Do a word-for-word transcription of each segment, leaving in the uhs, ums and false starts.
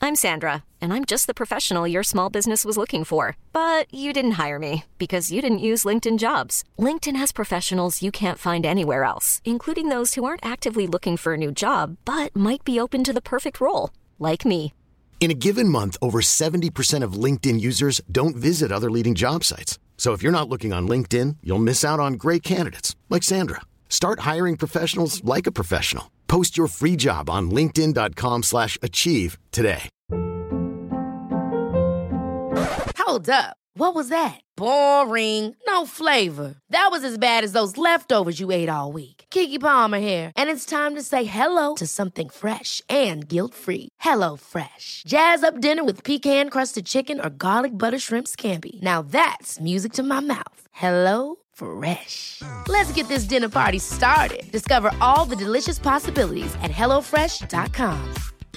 I'm Sandra, and I'm just the professional your small business was looking for. But you didn't hire me because you didn't use LinkedIn Jobs. LinkedIn has professionals you can't find anywhere else, including those who aren't actively looking for a new job, but might be open to the perfect role, like me. In a given month, over seventy percent of LinkedIn users don't visit other leading job sites. So if you're not looking on LinkedIn, you'll miss out on great candidates like Sandra. Start hiring professionals like a professional. Post your free job on linkedin.com slash achieve today. Hold up. What was that? Boring. No flavor. That was as bad as those leftovers you ate all week. Keke Palmer here. And it's time to say hello to something fresh and guilt-free. Hello Fresh. Jazz up dinner with pecan-crusted chicken or garlic butter shrimp scampi. Now that's music to my mouth. Hello Fresh. Let's get this dinner party started. Discover all the delicious possibilities at hello fresh dot com.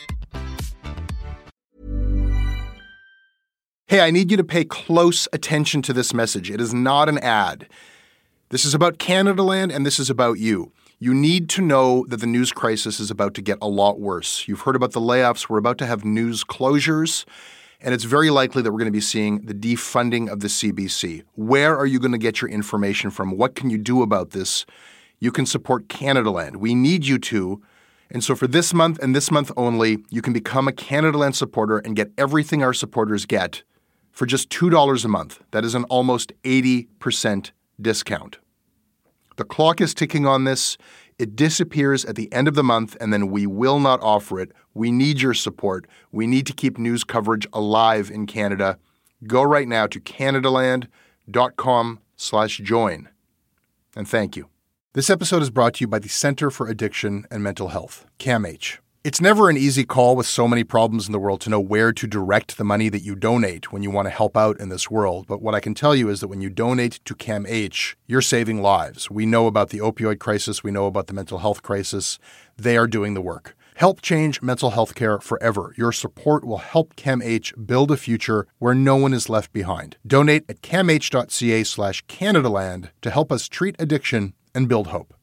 Hey, I need you to pay close attention to this message. It is not an ad. This is about Canadaland, and this is about you. You need to know that the news crisis is about to get a lot worse. You've heard about the layoffs. We're about to have news closures, and it's very likely that we're going to be seeing the defunding of the C B C. Where are you going to get your information from? What can you do about this? You can support Canadaland. We need you to. And so for this month and this month only, you can become a Canadaland supporter and get everything our supporters get for just two dollars a month. That is an almost eighty percent discount. The clock is ticking on this. It disappears at the end of the month, and then we will not offer it. We need your support. We need to keep news coverage alive in Canada. Go right now to canadaland.com slash join. And thank you. This episode is brought to you by the Centre for Addiction and Mental Health, CAMH. It's never an easy call with so many problems in the world to know where to direct the money that you donate when you want to help out in this world. But what I can tell you is that when you donate to CAMH, you're saving lives. We know about the opioid crisis. We know about the mental health crisis. They are doing the work. Help change mental health care forever. Your support will help CAMH build a future where no one is left behind. Donate at camh.ca slash Canadaland to help us treat addiction and build hope.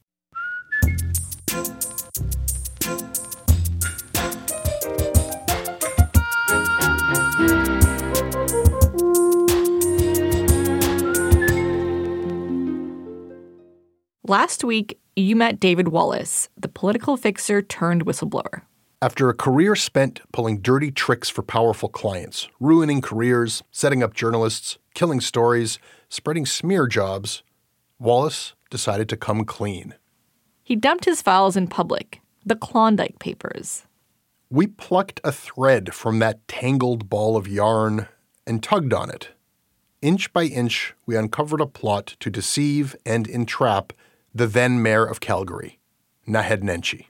Last week, you met David Wallace, the political fixer turned whistleblower. After a career spent pulling dirty tricks for powerful clients, ruining careers, setting up journalists, killing stories, spreading smear jobs, Wallace decided to come clean. He dumped his files in public, the Klondike Papers. We plucked a thread from that tangled ball of yarn and tugged on it. Inch by inch, we uncovered a plot to deceive and entrap the then mayor of Calgary, Naheed Nenshi.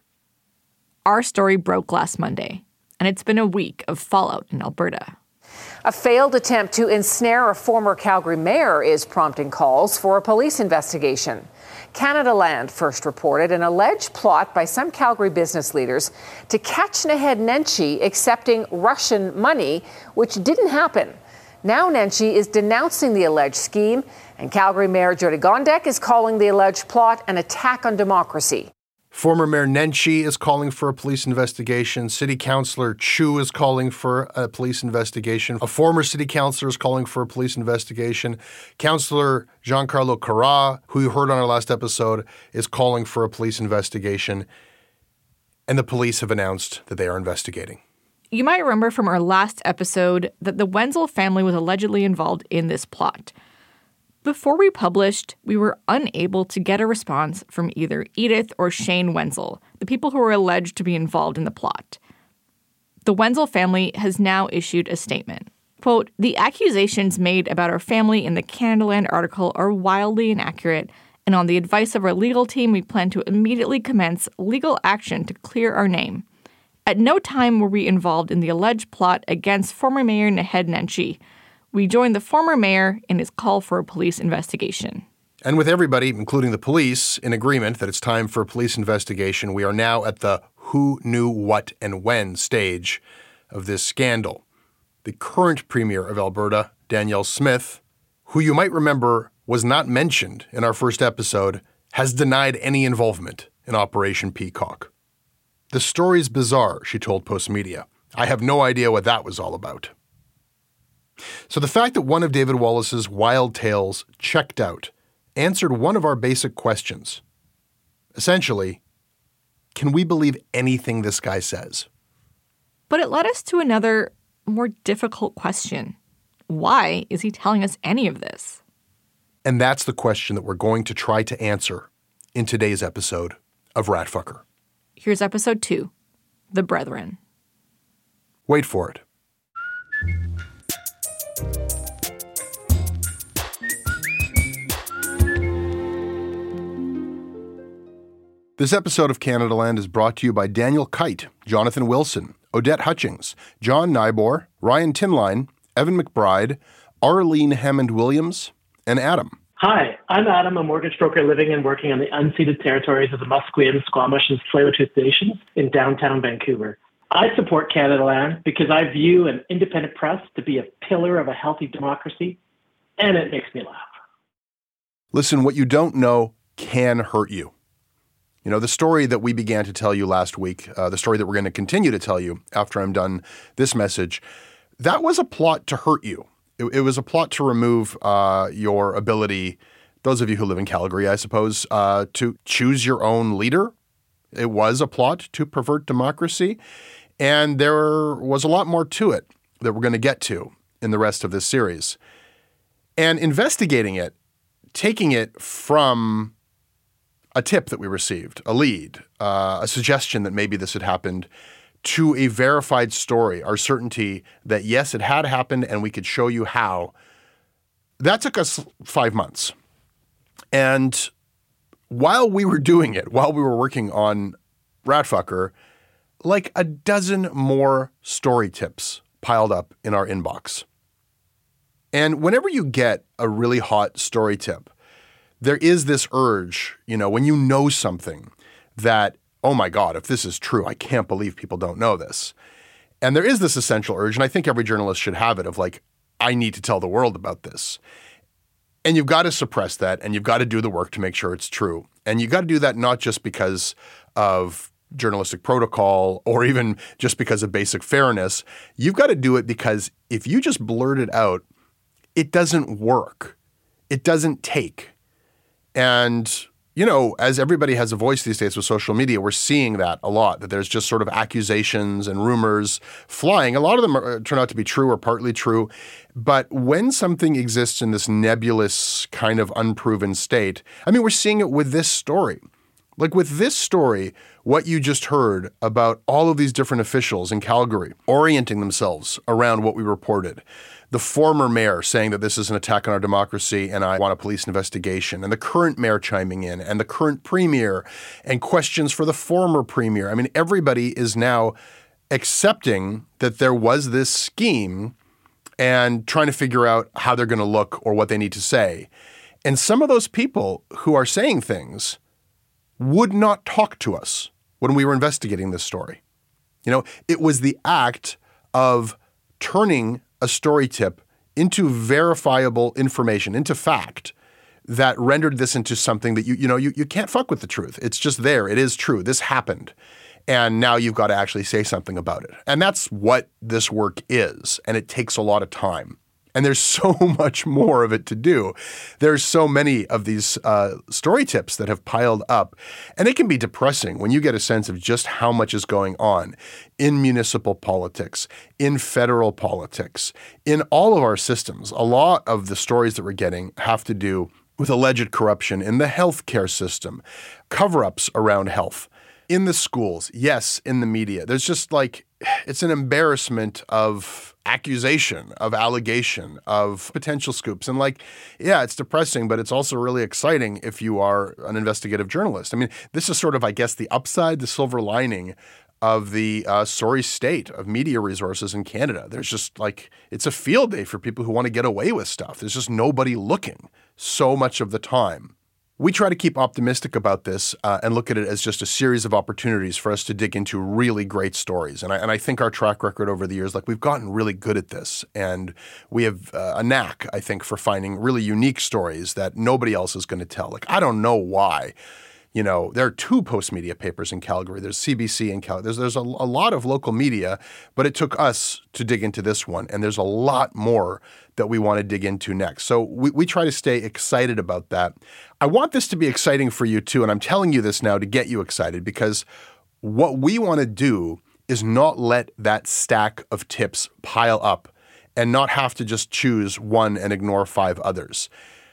Our story broke last Monday, and it's been a week of fallout in Alberta. A failed attempt to ensnare a former Calgary mayor is prompting calls for a police investigation. Canadaland first reported an alleged plot by some Calgary business leaders to catch Naheed Nenshi accepting Russian money, which didn't happen. Now Nenshi is denouncing the alleged scheme, and Calgary Mayor Jyoti Gondek is calling the alleged plot an attack on democracy. Former Mayor Nenshi is calling for a police investigation. City Councillor Chu is calling for a police investigation. A former city councillor is calling for a police investigation. Councillor Giancarlo Carra, who you heard on our last episode, is calling for a police investigation. And the police have announced that they are investigating. You might remember from our last episode that the Wenzel family was allegedly involved in this plot. Before we published, we were unable to get a response from either Edith or Shane Wenzel, the people who were alleged to be involved in the plot. The Wenzel family has now issued a statement. Quote, "The accusations made about our family in the Canadaland article are wildly inaccurate, and on the advice of our legal team, we plan to immediately commence legal action to clear our name. At no time were we involved in the alleged plot against former Mayor Naheed Nenshi. We joined the former mayor in his call for a police investigation." And with everybody, including the police, in agreement that it's time for a police investigation, we are now at the who knew what and when stage of this scandal. The current Premier of Alberta, Danielle Smith, who you might remember was not mentioned in our first episode, has denied any involvement in Operation Peacock. "The story's bizarre," she told Postmedia. I have no idea what that was all about. So the fact that one of David Wallace's wild tales checked out answered one of our basic questions. Essentially, can we believe anything this guy says? But it led us to another, more difficult question. Why is he telling us any of this? And that's the question that we're going to try to answer in today's episode of Ratfucker. Here's episode two, The Brethren. Wait for it. This episode of Canadaland is brought to you by Daniel Kite, Jonathan Wilson, Odette Hutchings, John Nybor, Ryan Tinline, Evan McBride, Arlene Hammond-Williams, and Adam. Hi, I'm Adam, a mortgage broker living and working on the unceded territories of the Musqueam, Squamish, and Tsleil-Waututh Nations in downtown Vancouver. I support Canadaland because I view an independent press to be a pillar of a healthy democracy, and it makes me laugh. Listen, what you don't know can hurt you. You know, the story that we began to tell you last week, uh, the story that we're going to continue to tell you after I'm done this message, that was a plot to hurt you. It, it was a plot to remove uh, your ability, those of you who live in Calgary, I suppose, uh, to choose your own leader. It was a plot to pervert democracy. And there was a lot more to it that we're going to get to in the rest of this series. And investigating it, taking it from a tip that we received, a lead, uh, a suggestion that maybe this had happened, to a verified story, our certainty that yes, it had happened and we could show you how. That took us five months. And while we were doing it, while we were working on Ratfucker, like a dozen more story tips piled up in our inbox. And whenever you get a really hot story tip, there is this urge, you know, when you know something that, oh my God, if this is true, I can't believe people don't know this. And there is this essential urge, and I think every journalist should have it, of like, I need to tell the world about this. And you've got to suppress that, and you've got to do the work to make sure it's true. And you've got to do that not just because of journalistic protocol or even just because of basic fairness. You've got to do it because if you just blurt it out, it doesn't work. It doesn't take. And, you know, as everybody has a voice these days with social media, we're seeing that a lot, that there's just sort of accusations and rumors flying. A lot of them are, turn out to be true or partly true. But when something exists in this nebulous kind of unproven state, I mean, we're seeing it with this story. Like with this story, what you just heard about all of these different officials in Calgary orienting themselves around what we reported. The former mayor saying that this is an attack on our democracy and I want a police investigation, and the current mayor chiming in, and the current premier, and questions for the former premier. I mean, everybody is now accepting that there was this scheme and trying to figure out how they're going to look or what they need to say. And some of those people who are saying things would not talk to us when we were investigating this story. You know, it was the act of turning a story tip into verifiable information, into fact, that rendered this into something that you you know you, you can't fuck with the truth. It's just there. It is true. This happened. And now you've got to actually say something about it. And that's what this work is. And it takes a lot of time. And there's so much more of it to do. There's so many of these uh, story tips that have piled up. And it can be depressing when you get a sense of just how much is going on in municipal politics, in federal politics, in all of our systems. A lot of the stories that we're getting have to do with alleged corruption in the healthcare system, cover-ups around health, in the schools, yes, in the media. There's just like, it's an embarrassment of accusation, of allegation, of potential scoops. And like, yeah, it's depressing, but it's also really exciting if you are an investigative journalist. I mean, this is sort of, I guess, the upside, the silver lining of the uh, sorry state of media resources in Canada. There's just like, it's a field day for people who want to get away with stuff. There's just nobody looking so much of the time. We try to keep optimistic about this uh, and look at it as just a series of opportunities for us to dig into really great stories. And I, and I think our track record over the years, like we've gotten really good at this. And we have uh, a knack, I think, for finding really unique stories that nobody else is going to tell. Like, I don't know why You know, there are two Postmedia papers in Calgary. There's C B C in Calgary. There's, there's a, a lot of local media, but it took us to dig into this one. And there's a lot more that we want to dig into next. So we, we try to stay excited about that. I want this to be exciting for you too. And I'm telling you this now to get you excited, because what we want to do is not let that stack of tips pile up and not have to just choose one and ignore five others.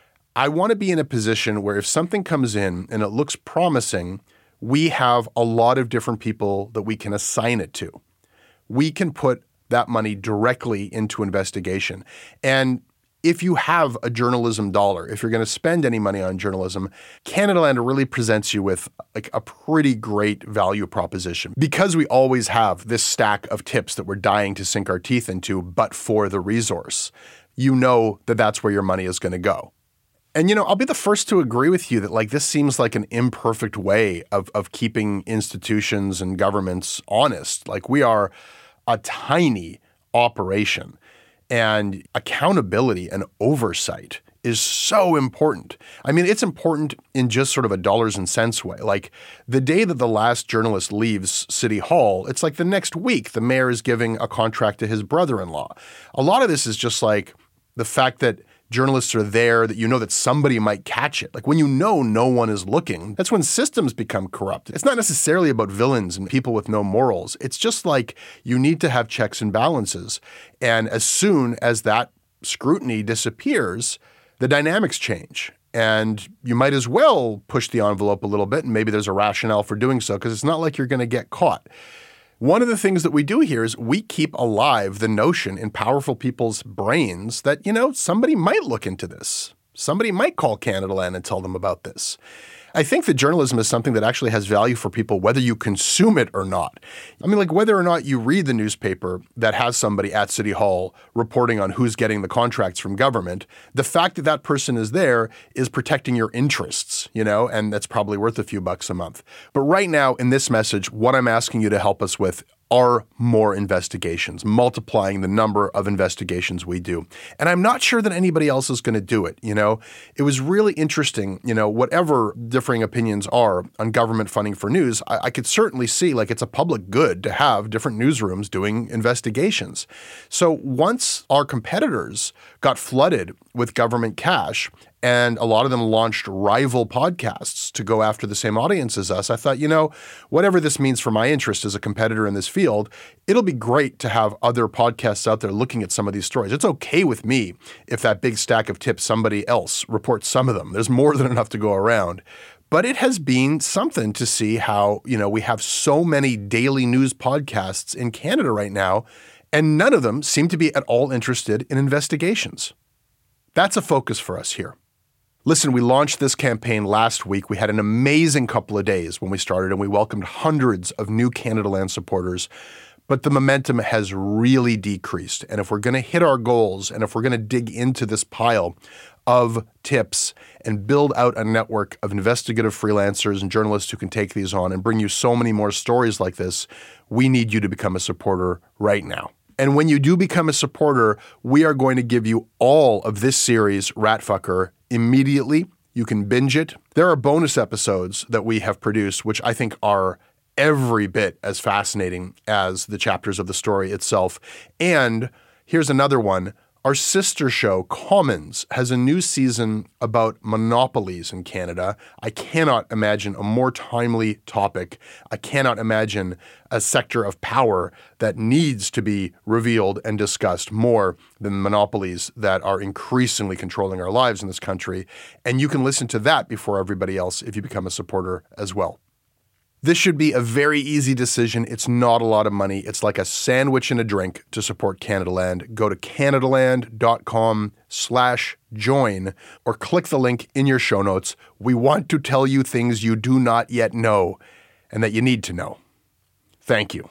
I want to be in a position where if something comes in and it looks promising, we have a lot of different people that we can assign it to. We can put that money directly into investigation. And if you have a journalism dollar, if you're going to spend any money on journalism, Canadaland really presents you with like a pretty great value proposition, because we always have this stack of tips that we're dying to sink our teeth into, but for the resource. You know that that's where your money is going to go. And, you know, I'll be the first to agree with you that, like, this seems like an imperfect way of, of keeping institutions and governments honest. Like, we are a tiny operation, and accountability and oversight is so important. I mean, it's important in just sort of a dollars and cents way. Like, the day that the last journalist leaves City Hall, it's like the next week the mayor is giving a contract to his brother-in-law. A lot of this is just like the fact that journalists are there, that you know that somebody might catch it. Like, when you know no one is looking, that's when systems become corrupt. It's not necessarily about villains and people with no morals. It's just like you need to have checks and balances. And as soon as that scrutiny disappears, the dynamics change. And you might as well push the envelope a little bit, and maybe there's a rationale for doing so, because it's not like you're going to get caught. One of the things that we do here is we keep alive the notion in powerful people's brains that, you know, somebody might look into this. Somebody might call Canadaland and tell them about this. I think that journalism is something that actually has value for people whether you consume it or not. I mean, like, whether or not you read the newspaper that has somebody at City Hall reporting on who's getting the contracts from government, the fact that that person is there is protecting your interests, you know, and that's probably worth a few bucks a month. But right now in this message, what I'm asking you to help us with are more investigations, multiplying the number of investigations we do. And I'm not sure that anybody else is going to do it. You know, it was really interesting, you know, whatever differing opinions are on government funding for news, I, I could certainly see like it's a public good to have different newsrooms doing investigations. So once our competitors got flooded with government cash, and a lot of them launched rival podcasts to go after the same audience as us, I thought, you know, whatever this means for my interest as a competitor in this field, it'll be great to have other podcasts out there looking at some of these stories. It's okay with me if that big stack of tips, somebody else reports some of them. There's more than enough to go around. But it has been something to see how, you know, we have so many daily news podcasts in Canada right now, and none of them seem to be at all interested in investigations. That's a focus for us here. Listen, we launched this campaign last week. We had an amazing couple of days when we started, and we welcomed hundreds of new Canadaland supporters. But the momentum has really decreased. And if we're going to hit our goals, and if we're going to dig into this pile of tips and build out a network of investigative freelancers and journalists who can take these on and bring you so many more stories like this, we need you to become a supporter right now. And when you do become a supporter, we are going to give you all of this series, Ratfucker, immediately. You can binge it. There are bonus episodes that we have produced, which I think are every bit as fascinating as the chapters of the story itself. And here's another one. Our sister show, Commons, has a new season about monopolies in Canada. I cannot imagine a more timely topic. I cannot imagine a sector of power that needs to be revealed and discussed more than monopolies that are increasingly controlling our lives in this country. And you can listen to that before everybody else if you become a supporter as well. This should be a very easy decision. It's not a lot of money. It's like a sandwich and a drink to support Canadaland. Go to canadaland.com slash join or click the link in your show notes. We want to tell you things you do not yet know and that you need to know. Thank you.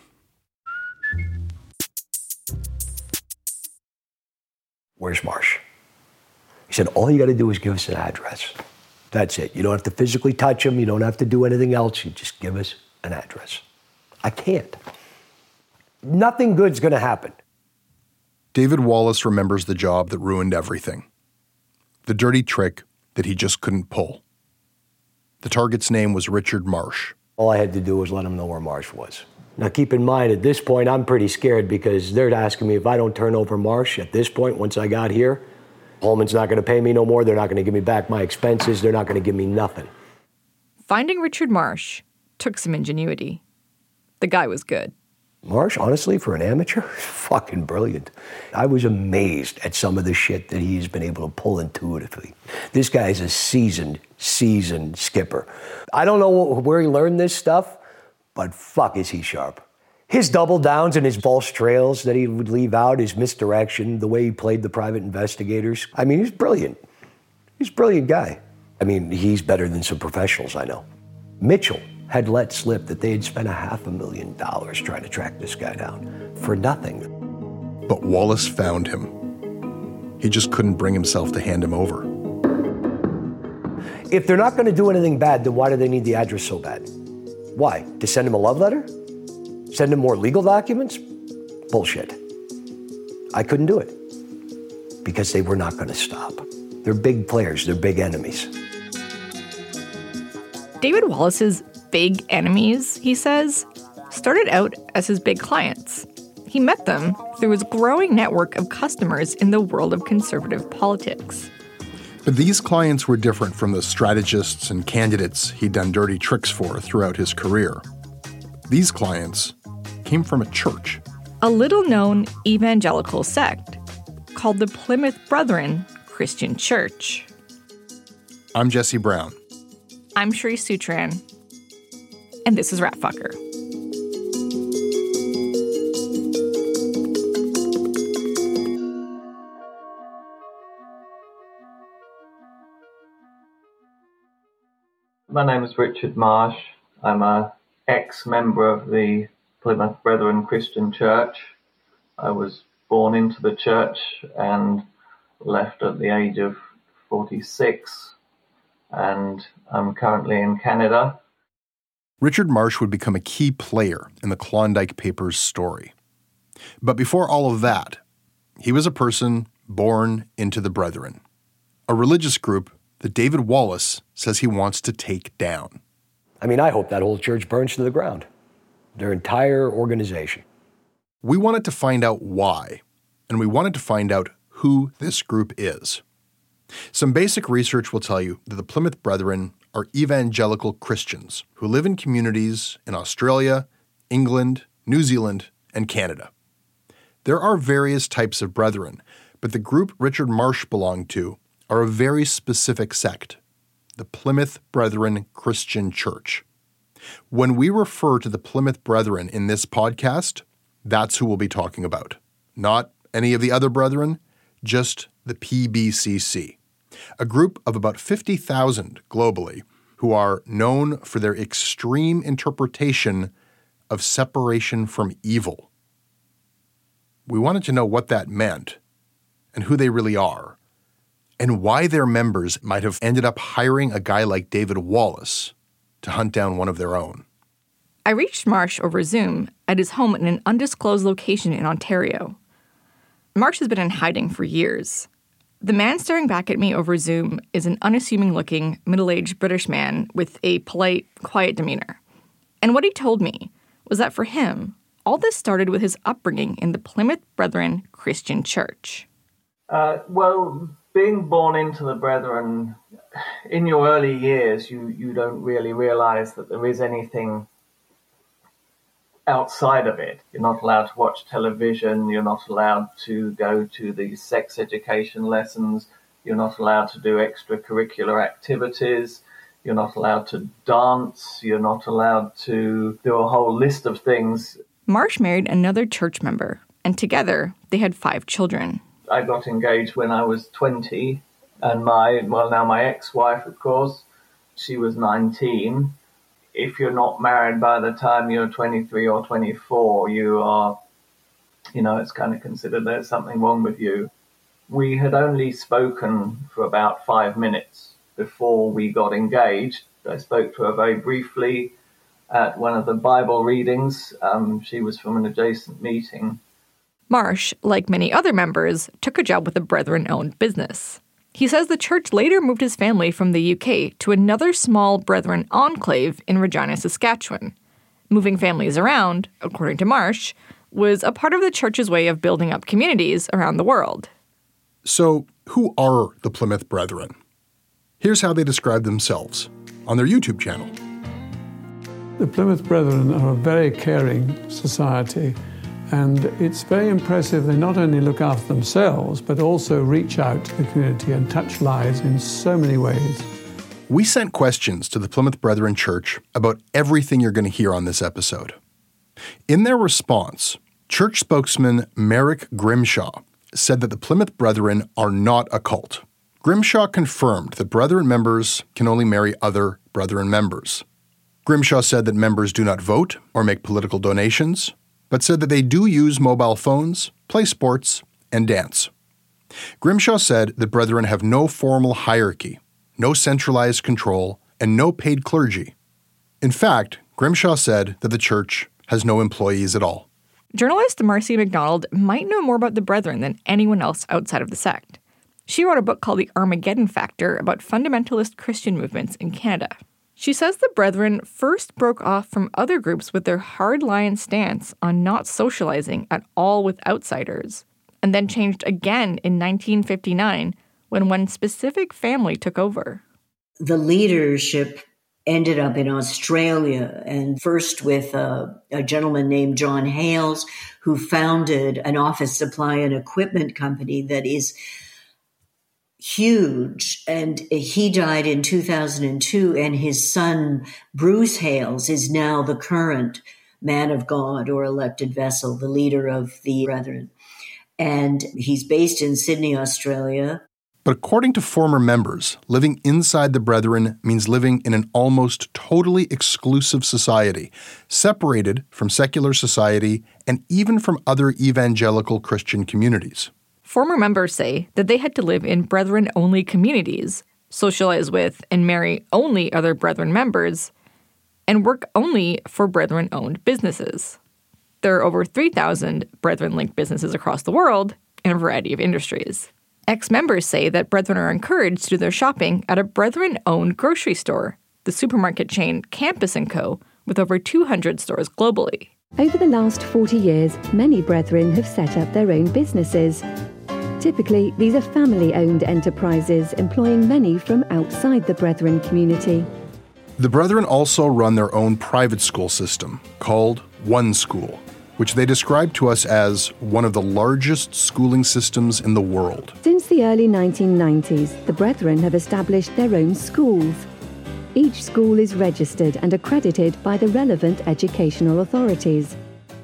Where's Marsh? He said, all you got to do is give us an address. That's it. You don't have to physically touch him. You don't have to do anything else. You just give us an address. I can't. Nothing good's going to happen. David Wallace remembers the job that ruined everything. The dirty trick that he just couldn't pull. The target's name was Richard Marsh. All I had to do was let them know where Marsh was. Now, keep in mind, at this point, I'm pretty scared because they're asking me if I don't turn over Marsh at this point, once I got here, Pullman's not going to pay me no more. They're not going to give me back my expenses. They're not going to give me nothing. Finding Richard Marsh took some ingenuity. The guy was good. Marsh, honestly, for an amateur, fucking brilliant. I was amazed at some of the shit that he's been able to pull intuitively. This guy is a seasoned, seasoned skipper. I don't know where he learned this stuff, but fuck is he sharp. His double downs and his false trails that he would leave out, his misdirection, the way he played the private investigators. I mean, he's brilliant. He's a brilliant guy. I mean, he's better than some professionals I know. Mitchell had let slip that they had spent a half a million dollars trying to track this guy down for nothing. But Wallace found him. He just couldn't bring himself to hand him over. If they're not going to do anything bad, then why do they need the address so bad? Why? To send him a love letter? Send him more legal documents? Bullshit. I couldn't do it because they were not going to stop. They're big players. They're big enemies. David Wallace's big enemies, he says, started out as his big clients. He met them through his growing network of customers in the world of conservative politics. But these clients were different from the strategists and candidates he'd done dirty tricks for throughout his career. These clients came from a church. A little-known evangelical sect called the Plymouth Brethren Christian Church. I'm Jesse Brown. I'm Sheree Sutran. And this is Rat Fucker. My name is Richard Marsh. I'm a ex-member of the Plymouth Brethren Christian Church. I was born into the church and left at the age of forty-six, and I'm currently in Canada. Richard Marsh would become a key player in the Klondike Papers story. But before all of that, he was a person born into the Brethren, a religious group that David Wallace says he wants to take down. I mean, I hope that whole church burns to the ground. Their entire organization. We wanted to find out why, and we wanted to find out who this group is. Some basic research will tell you that the Plymouth Brethren are evangelical Christians who live in communities in Australia, England, New Zealand, and Canada. There are various types of brethren, but the group Richard Marsh belonged to are a very specific sect, the Plymouth Brethren Christian Church. When we refer to the Plymouth Brethren in this podcast, that's who we'll be talking about. Not any of the other brethren, just the P B C C, a group of about fifty thousand globally who are known for their extreme interpretation of separation from evil. We wanted to know what that meant and who they really are, and why their members might have ended up hiring a guy like David Wallace to hunt down one of their own. I reached Marsh over Zoom at his home in an undisclosed location in Ontario. Marsh has been in hiding for years. The man staring back at me over Zoom is an unassuming-looking, middle-aged British man with a polite, quiet demeanor. And what he told me was that for him, all this started with his upbringing in the Plymouth Brethren Christian Church. Uh, well, being born into the Brethren, in your early years, you, you don't really realize that there is anything outside of it. You're not allowed to watch television. You're not allowed to go to the sex education lessons. You're not allowed to do extracurricular activities. You're not allowed to dance. You're not allowed to do a whole list of things. Marsh married another church member, and together they had five children. I got engaged when I was twenty, and my, well, now my ex-wife, of course, she was nineteen. If you're not married by the time you're twenty-three or twenty-four, you are, you know, it's kind of considered there's something wrong with you. We had only spoken for about five minutes before we got engaged. I spoke to her very briefly at one of the Bible readings. Um, she was from an adjacent meeting. Marsh, like many other members, took a job with a Brethren-owned business. He says the church later moved his family from the U K to another small Brethren enclave in Regina, Saskatchewan. Moving families around, according to Marsh, was a part of the church's way of building up communities around the world. So, who are the Plymouth Brethren? Here's how they describe themselves on their YouTube channel. The Plymouth Brethren are a very caring society, and it's very impressive. They not only look after themselves, but also reach out to the community and touch lives in so many ways. We sent questions to the Plymouth Brethren Church about everything you're going to hear on this episode. In their response, church spokesman Merrick Grimshaw said that the Plymouth Brethren are not a cult. Grimshaw confirmed that Brethren members can only marry other Brethren members. Grimshaw said that members do not vote or make political donations, but said that they do use mobile phones, play sports, and dance. Grimshaw said that Brethren have no formal hierarchy, no centralized control, and no paid clergy. In fact, Grimshaw said that the church has no employees at all. Journalist Marcy McDonald might know more about the Brethren than anyone else outside of the sect. She wrote a book called The Armageddon Factor about fundamentalist Christian movements in Canada. She says the Brethren first broke off from other groups with their hardline stance on not socializing at all with outsiders, and then changed again in nineteen fifty-nine when one specific family took over. The leadership ended up in Australia, and first with a, a gentleman named John Hales, who founded an office supply and equipment company that is huge. And he died in two thousand two, and his son, Bruce Hales, is now the current man of God or elected vessel, the leader of the Brethren. And he's based in Sydney, Australia. But according to former members, living inside the Brethren means living in an almost totally exclusive society, separated from secular society and even from other evangelical Christian communities. Former members say that they had to live in Brethren-only communities, socialize with and marry only other Brethren members, and work only for Brethren-owned businesses. There are over three thousand Brethren-linked businesses across the world in a variety of industries. Ex-members say that Brethren are encouraged to do their shopping at a Brethren-owned grocery store, the supermarket chain Campus and Co., with over two hundred stores globally. Over the last forty years, many Brethren have set up their own businesses. Typically, these are family-owned enterprises employing many from outside the Brethren community. The Brethren also run their own private school system called One School, which they describe to us as one of the largest schooling systems in the world. Since the early nineteen nineties, the Brethren have established their own schools. Each school is registered and accredited by the relevant educational authorities.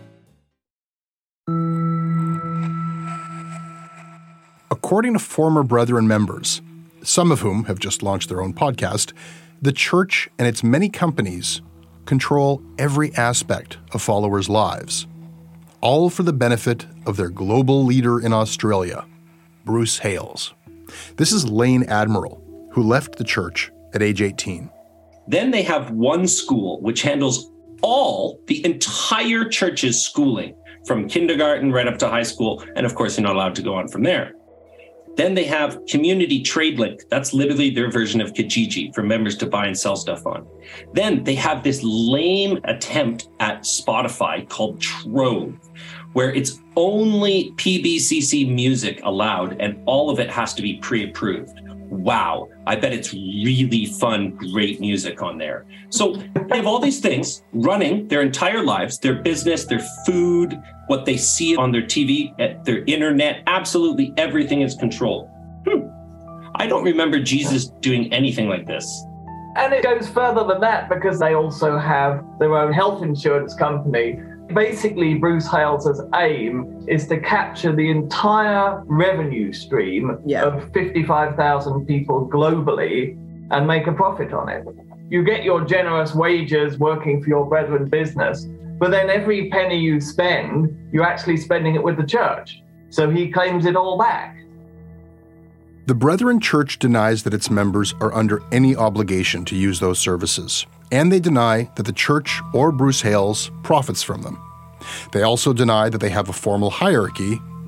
According to former Brethren members, some of whom have just launched their own podcast, the church and its many companies control every aspect of followers' lives, all for the benefit of their global leader in Australia, Bruce Hales. This is Lane Admiral, who left the church at age eighteen. Then they have One School, which handles all the entire church's schooling, from kindergarten right up to high school, and of course, you're not allowed to go on from there. Then they have Community Trade Link. That's literally their version of Kijiji for members to buy and sell stuff on. Then they have this lame attempt at Spotify called Trove, where it's only P B C C music allowed and all of it has to be pre-approved. Wow, I bet it's really fun, great music on there. So they have all these things running their entire lives, their business, their food, what they see on their T V, at their internet, absolutely everything is controlled. Hmm. I don't remember Jesus doing anything like this. And it goes further than that because they also have their own health insurance company. Basically, Bruce Hales' aim is to capture the entire revenue stream yeah. of fifty-five thousand people globally and make a profit on it. You get your generous wages working for your Brethren business, but then every penny you spend, you're actually spending it with the church. So he claims it all back. The Brethren Church denies that its members are under any obligation to use those services, and they deny that the church or Bruce Hales profits from them. They also deny that they have a formal hierarchy,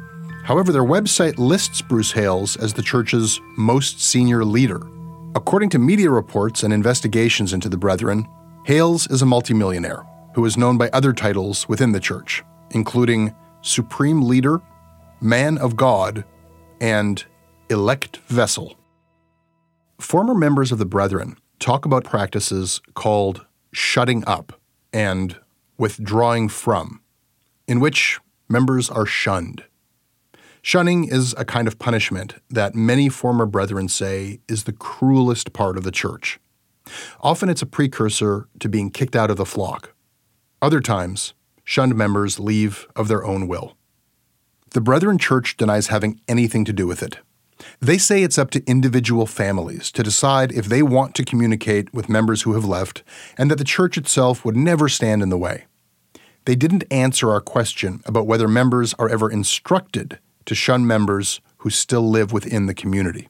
However, their website lists Bruce Hales as the church's most senior leader. According to media reports and investigations into the Brethren, Hales is a multimillionaire who is known by other titles within the church, including Supreme Leader, Man of God, and Elect Vessel. Former members of the Brethren talk about practices called shutting up and withdrawing from, in which members are shunned. Shunning is a kind of punishment that many former Brethren say is the cruelest part of the church. Often it's a precursor to being kicked out of the flock. Other times, shunned members leave of their own will. The Brethren Church denies having anything to do with it. They say it's up to individual families to decide if they want to communicate with members who have left, and that the church itself would never stand in the way. They didn't answer our question about whether members are ever instructed to shun members who still live within the community.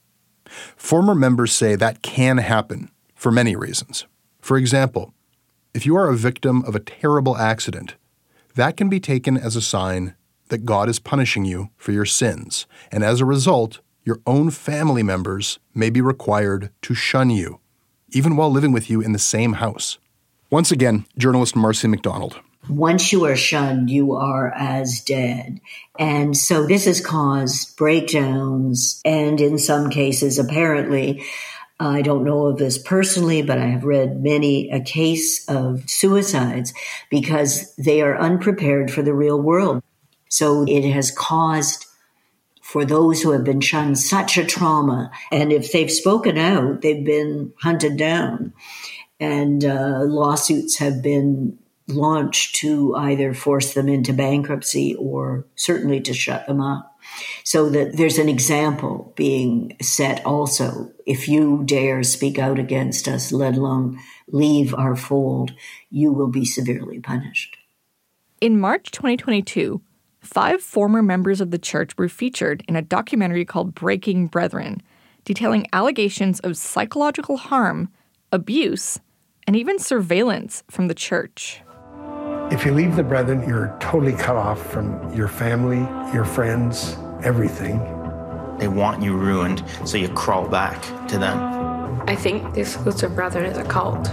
Former members say that can happen for many reasons. For example, if you are a victim of a terrible accident, that can be taken as a sign that God is punishing you for your sins, and as a result, your own family members may be required to shun you, even while living with you in the same house. Once again, journalist Marcy McDonald. Once you are shunned, you are as dead. And so this has caused breakdowns, and in some cases, apparently, I don't know of this personally, but I have read many a case of suicides because they are unprepared for the real world. So it has caused, for those who have been shunned, such a trauma. And if they've spoken out, they've been hunted down. And uh, lawsuits have been launched to either force them into bankruptcy or certainly to shut them up. So that there's an example being set also. If you dare speak out against us, let alone leave our fold, you will be severely punished. In March twenty twenty-two, five former members of the church were featured in a documentary called Breaking Brethren, detailing allegations of psychological harm, abuse, and even surveillance from the church. If you leave the Brethren, you're totally cut off from your family, your friends, everything. They want you ruined, so you crawl back to them. I think the Exclusive Brethren is a cult.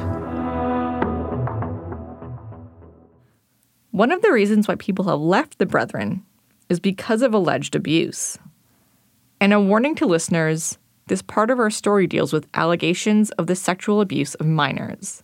One of the reasons why people have left the Brethren is because of alleged abuse. And a warning to listeners, this part of our story deals with allegations of the sexual abuse of minors.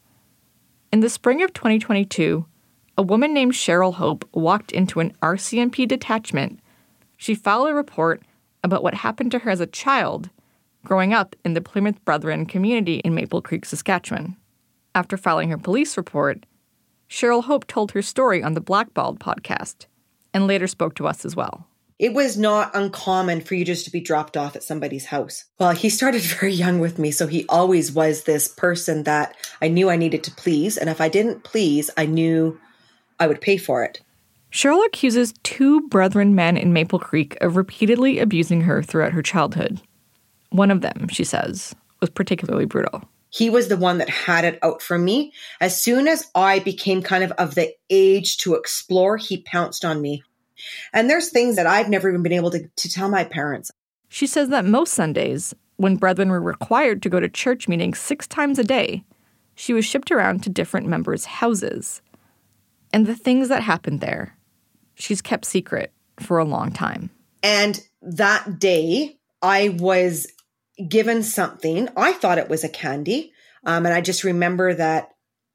In the spring of twenty twenty-two, a woman named Cheryl Hope walked into an R C M P detachment. She filed a report about what happened to her as a child growing up in the Plymouth Brethren community in Maple Creek, Saskatchewan. After filing her police report, Cheryl Hope told her story on the Blackballed podcast and later spoke to us as well. It was not uncommon for you just to be dropped off at somebody's house. Well, he started very young with me, so he always was this person that I knew I needed to please, and if I didn't please, I knew I would pay for it. Cheryl accuses two Brethren men in Maple Creek of repeatedly abusing her throughout her childhood. One of them, she says, was particularly brutal. He was the one that had it out for me. As soon as I became kind of of the age to explore, he pounced on me. And there's things that I've never even been able to, to tell my parents. She says that most Sundays, when Brethren were required to go to church meetings six times a day, she was shipped around to different members' houses. And the things that happened there, she's kept secret for a long time. And that day, I was given something. I thought it was a candy. Um, and I just remember that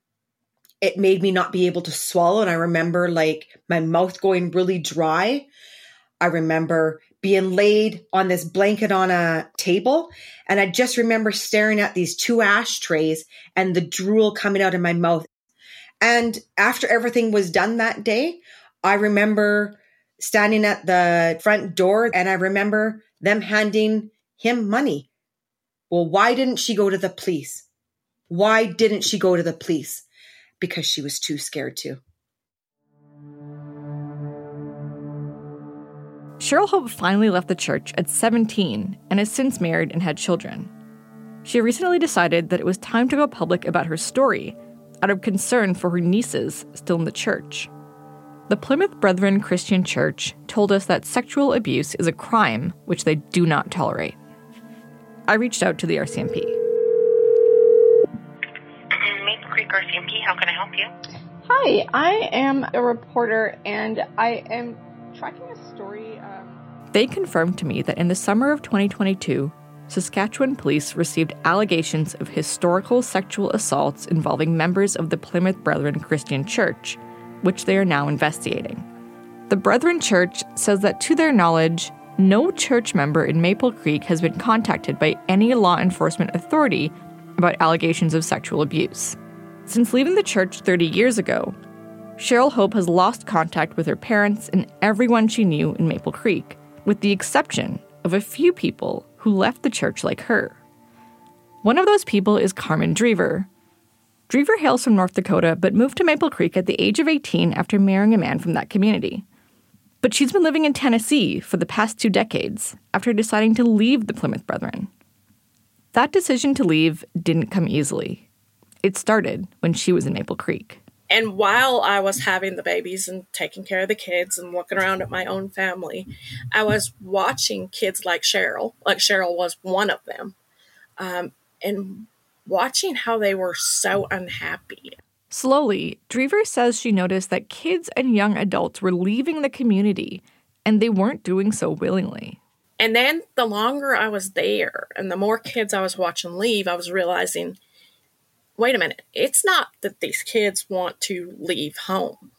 it made me not be able to swallow. And I remember like my mouth going really dry. I remember being laid on this blanket on a table. And I just remember staring at these two ashtrays and the drool coming out of my mouth. And after everything was done that day, I remember standing at the front door and I remember them handing him money. Well, why didn't she go to the police? Why didn't she go to the police? Because she was too scared to. Cheryl Hope finally left the church at seventeen and has since married and had children. She recently decided that it was time to go public about her story out of concern for her nieces still in the church. The Plymouth Brethren Christian Church told us that sexual abuse is a crime which they do not tolerate. I reached out to the R C M P. Maple Creek R C M P, how can I help you? Hi, I am a reporter and I am tracking a story. Um... They confirmed to me that in the summer of twenty twenty-two, Saskatchewan police received allegations of historical sexual assaults involving members of the Plymouth Brethren Christian Church, which they are now investigating. The Brethren Church says that to their knowledge, no church member in Maple Creek has been contacted by any law enforcement authority about allegations of sexual abuse. Since leaving the church thirty years ago, Cheryl Hope has lost contact with her parents and everyone she knew in Maple Creek, with the exception of a few people who left the church like her. One of those people is Carmen Drever. Drever hails from North Dakota, but moved to Maple Creek at the age of eighteen after marrying a man from that community. But she's been living in Tennessee for the past two decades after deciding to leave the Plymouth Brethren. That decision to leave didn't come easily. It started when she was in Maple Creek. And while I was having the babies and taking care of the kids and looking around at my own family, I was watching kids like Cheryl, like Cheryl was one of them, um, and watching how they were so unhappy. Slowly, Drever says she noticed that kids and young adults were leaving the community, and they weren't doing so willingly. And then the longer I was there and the more kids I was watching leave, I was realizing, wait a minute, it's not that these kids want to leave home.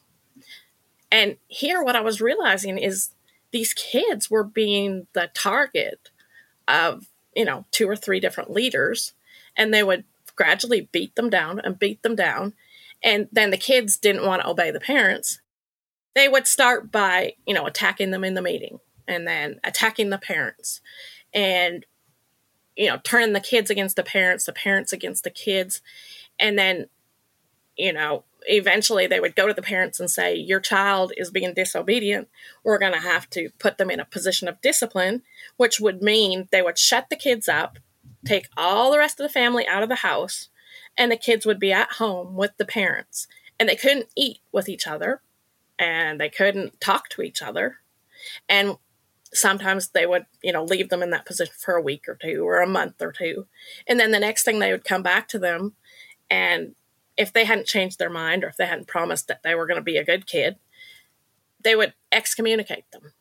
And here what I was realizing is these kids were being the target of, you know, two or three different leaders, and they would gradually beat them down and beat them down. And then the kids didn't want to obey the parents. They would start by, you know, attacking them in the meeting and then attacking the parents and, you know, turning the kids against the parents, the parents against the kids. And then, you know, eventually they would go to the parents and say, your child is being disobedient. We're going to have to put them in a position of discipline, which would mean they would shut the kids up, take all the rest of the family out of the house, and the kids would be at home with the parents. And they couldn't eat with each other, and they couldn't talk to each other. And sometimes they would, you know, leave them in that position for a week or two or a month or two. And then the next thing they would come back to them, and if they hadn't changed their mind or if they hadn't promised that they were going to be a good kid, they would excommunicate them.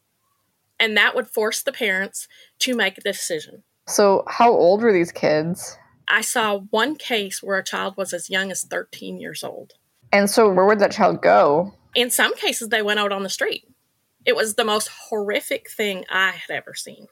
And that would force the parents to make a decision. So how old were these kids? I saw one case where a child was as young as thirteen years old. And so where would that child go? In some cases, they went out on the street. It was the most horrific thing I had ever seen.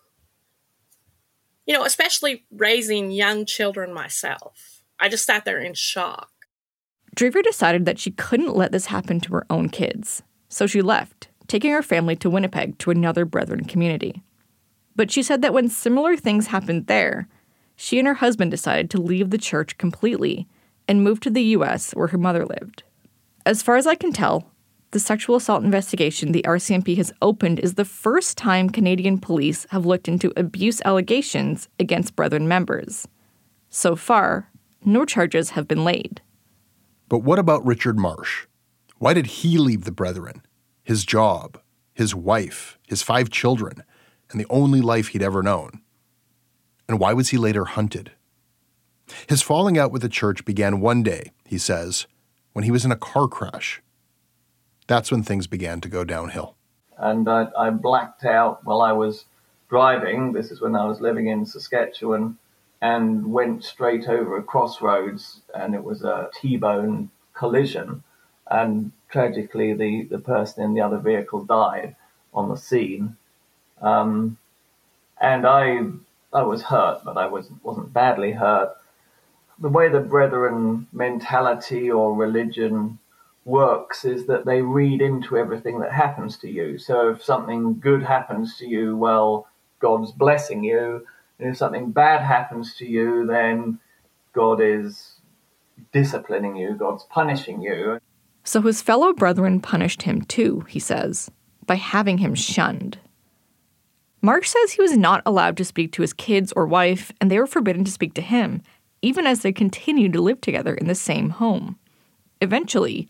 You know, especially raising young children myself. I just sat there in shock. Drever decided that she couldn't let this happen to her own kids, so she left, taking her family to Winnipeg to another Brethren community. But she said that when similar things happened there, she and her husband decided to leave the church completely and move to the U S where her mother lived. As far as I can tell, the sexual assault investigation the R C M P has opened is the first time Canadian police have looked into abuse allegations against Brethren members. So far, no charges have been laid. But what about Richard Marsh? Why did he leave the Brethren? His job, his wife, his five children, and the only life he'd ever known. And why was he later hunted? His falling out with the church began one day, he says, when he was in a car crash. That's when things began to go downhill. And I, I blacked out while I was driving. This is when I was living in Saskatchewan, and went straight over a crossroads, and it was a T-bone collision. And tragically, the, the person in the other vehicle died on the scene. Um, and I I was hurt, but I wasn't, wasn't badly hurt. The way the Brethren mentality or religion works is that they read into everything that happens to you. So if something good happens to you, well, God's blessing you. And if something bad happens to you, then God is disciplining you, God's punishing you. So his fellow brethren punished him too, he says, by having him shunned. Marsh says he was not allowed to speak to his kids or wife, and they were forbidden to speak to him, even as they continued to live together in the same home. Eventually,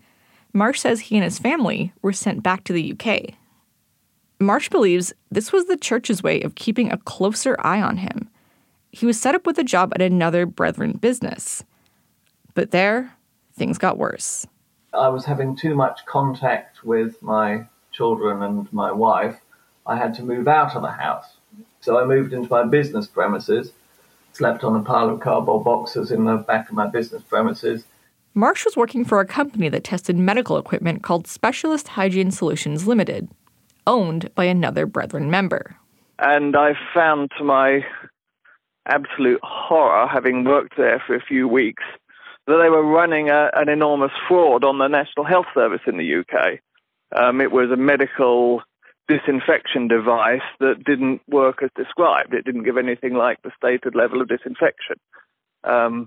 Marsh says he and his family were sent back to the U K. Marsh believes this was the church's way of keeping a closer eye on him. He was set up with a job at another Brethren business. But there, things got worse. I was having too much contact with my children and my wife. I had to move out of the house. So I moved into my business premises, slept on a pile of cardboard boxes in the back of my business premises. Marsh was working for a company that tested medical equipment called Specialist Hygiene Solutions Limited, owned by another Brethren member. And I found to my absolute horror, having worked there for a few weeks, that they were running a, an enormous fraud on the National Health Service in the U K. Um, it was a medical disinfection device that didn't work as described. It didn't give anything like the stated level of disinfection. Um,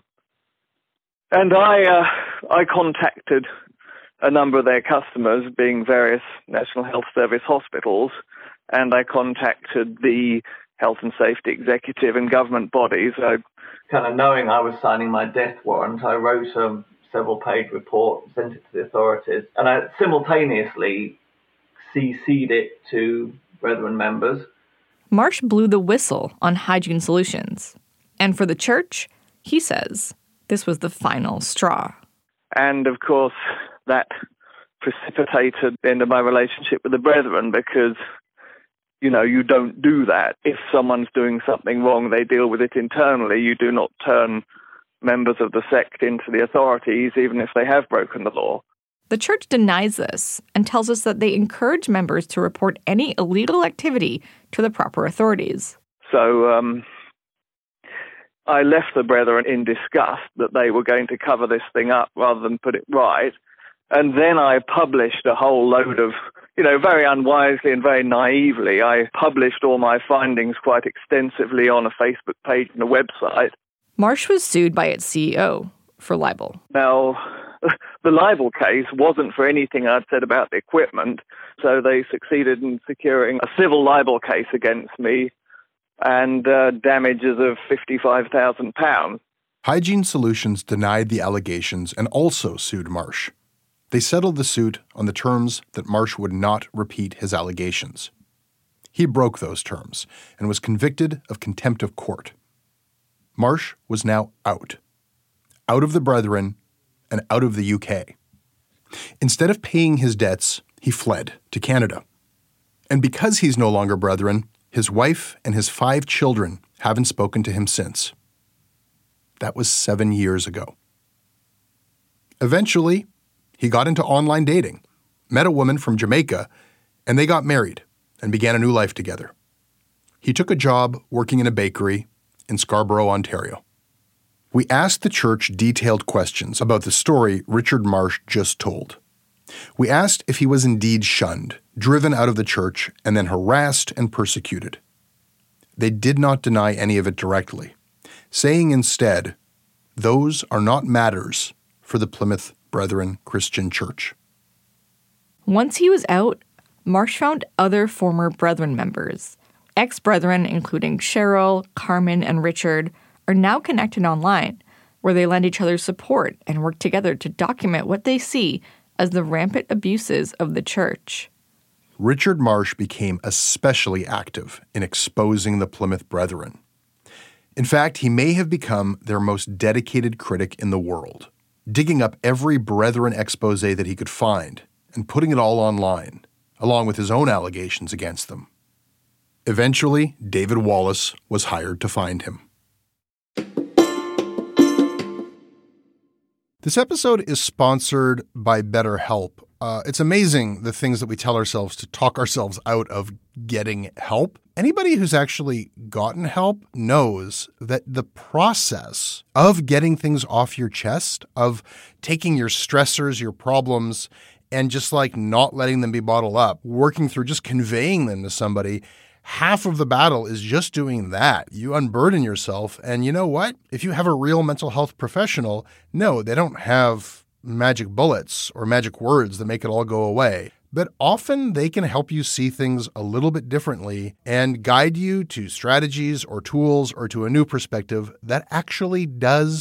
and I, uh, I contacted a number of their customers, being various National Health Service hospitals, and I contacted the health and safety executive and government bodies. I, kind of knowing I was signing my death warrant, I wrote a several-page report, sent it to the authorities, and I simultaneously C C'd it to Brethren members. Marsh blew the whistle on Hygiene Solutions. And for the church, he says this was the final straw. And of course, that precipitated the end of my relationship with the Brethren because, you know, you don't do that. If someone's doing something wrong, they deal with it internally. You do not turn members of the sect into the authorities, even if they have broken the law. The church denies this and tells us that they encourage members to report any illegal activity to the proper authorities. So um, I left the Brethren in disgust that they were going to cover this thing up rather than put it right. And then I published a whole load of, you know, very unwisely and very naively, I published all my findings quite extensively on a Facebook page and a website. Marsh was sued by its C E O for libel. Now, the libel case wasn't for anything I'd said about the equipment, so they succeeded in securing a civil libel case against me and uh, damages of fifty-five thousand pounds. Hygiene Solutions denied the allegations and also sued Marsh. They settled the suit on the terms that Marsh would not repeat his allegations. He broke those terms and was convicted of contempt of court. Marsh was now out. Out of the Brethren and out of the U K. Instead of paying his debts, he fled to Canada. And because he's no longer Brethren, his wife and his five children haven't spoken to him since. That was seven years ago. Eventually, he got into online dating, met a woman from Jamaica, and they got married and began a new life together. He took a job working in a bakery in Scarborough, Ontario. We asked the church detailed questions about the story Richard Marsh just told. We asked if he was indeed shunned, driven out of the church, and then harassed and persecuted. They did not deny any of it directly, saying instead, those are not matters for the Plymouth Brethren Christian Church. Once he was out, Marsh found other former Brethren members. Ex-Brethren, including Cheryl, Carmen, and Richard, are now connected online, where they lend each other support and work together to document what they see as the rampant abuses of the church. Richard Marsh became especially active in exposing the Plymouth Brethren. In fact, he may have become their most dedicated critic in the world, digging up every Brethren expose that he could find and putting it all online, along with his own allegations against them. Eventually, David Wallace was hired to find him. This episode is sponsored by BetterHelp. Uh, it's amazing the things that we tell ourselves to talk ourselves out of getting help. Anybody who's actually gotten help knows that the process of getting things off your chest, of taking your stressors, your problems, and just like not letting them be bottled up, working through just conveying them to somebody, half of the battle is just doing that. You unburden yourself, and you know what? If you have a real mental health professional, no, they don't have magic bullets or magic words that make it all go away. But often they can help you see things a little bit differently and guide you to strategies or tools or to a new perspective that actually does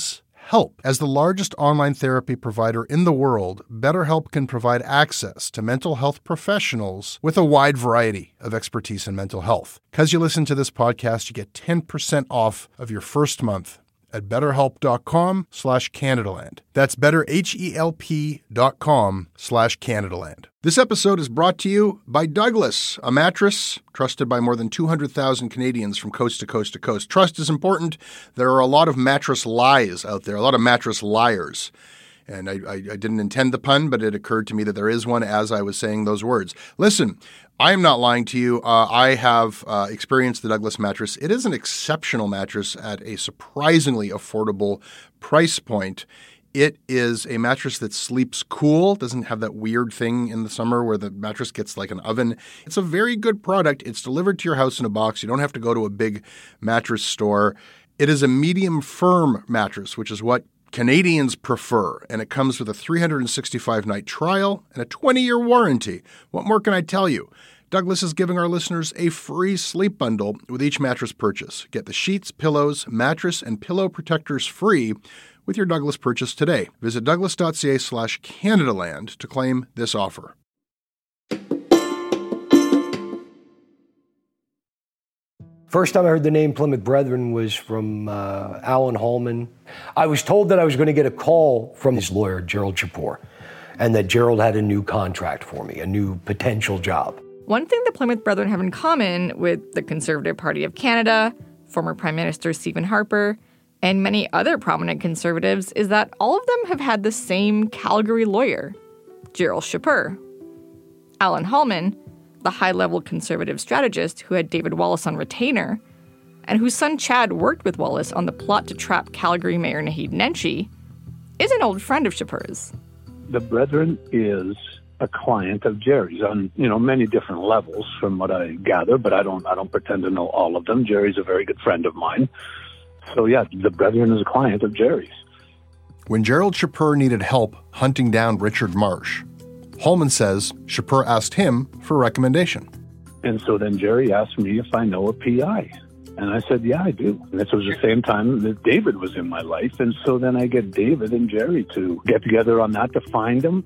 help. As the largest online therapy provider in the world, BetterHelp can provide access to mental health professionals with a wide variety of expertise in mental health. Because you listen to this podcast, you get ten percent off of your first month at betterhelp.com slash Canadaland. That's betterhelp.com slash Canadaland. This episode is brought to you by Douglas, a mattress trusted by more than two hundred thousand Canadians from coast to coast to coast. Trust is important. There are a lot of mattress lies out there, a lot of mattress liars. And I, I, I didn't intend the pun, but it occurred to me that there is one as I was saying those words. Listen, I am not lying to you. Uh, I have uh, experienced the Douglas mattress. It is an exceptional mattress at a surprisingly affordable price point. It is a mattress that sleeps cool, doesn't have that weird thing in the summer where the mattress gets like an oven. It's a very good product. It's delivered to your house in a box. You don't have to go to a big mattress store. It is a medium firm mattress, which is what Canadians prefer, and it comes with a three hundred sixty-five night trial and a twenty year warranty. What more can I tell you? Douglas is giving our listeners a free sleep bundle with each mattress purchase. Get the sheets, pillows, mattress, and pillow protectors free with your Douglas purchase today. Visit douglas.ca slash Canadaland to claim this offer. First time I heard the name Plymouth Brethren was from uh, Alan Hallman. I was told that I was going to get a call from his lawyer, Gerald Chipor, and that Gerald had a new contract for me, a new potential job. One thing the Plymouth Brethren have in common with the Conservative Party of Canada, former Prime Minister Stephen Harper, and many other prominent Conservatives is that all of them have had the same Calgary lawyer, Gerald Chipor. Alan Hallman, the high-level Conservative strategist who had David Wallace on retainer, and whose son Chad worked with Wallace on the plot to trap Calgary Mayor Naheed Nenshi, is an old friend of Chipor's. The Brethren is a client of Jerry's on, you know, many different levels from what I gather, but I don't I don't pretend to know all of them. Jerry's a very good friend of mine. So yeah, the Brethren is a client of Jerry's. When Gerald Chipor needed help hunting down Richard Marsh, Hallman says Chipor asked him for a recommendation. And so then Jerry asked me if I know a P I. And I said, yeah, I do. And this was the same time that David was in my life. And so then I get David and Jerry to get together on that to find him.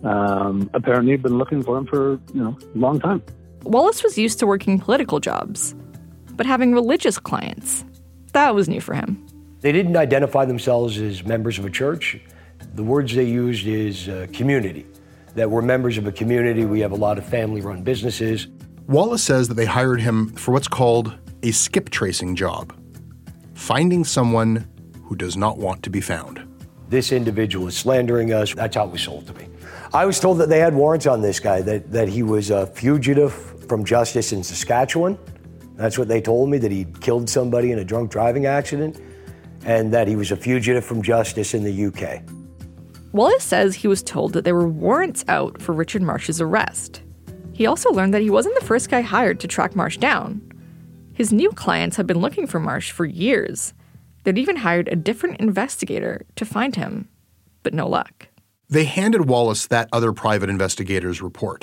Um, apparently I've been looking for him for, you know, a long time. Wallace was used to working political jobs, but having religious clients, that was new for him. They didn't identify themselves as members of a church. The words they used is uh, community. That we're members of a community. We have a lot of family-run businesses. Wallace says that they hired him for what's called a skip tracing job, finding someone who does not want to be found. This individual is slandering us. That's how it was sold to me. I was told that they had warrants on this guy, that, that he was a fugitive from justice in Saskatchewan. That's what they told me, that he killed somebody in a drunk driving accident, and that he was a fugitive from justice in the U K. Wallace says he was told that there were warrants out for Richard Marsh's arrest. He also learned that he wasn't the first guy hired to track Marsh down. His new clients had been looking for Marsh for years. They'd even hired a different investigator to find him, but no luck. They handed Wallace that other private investigator's report.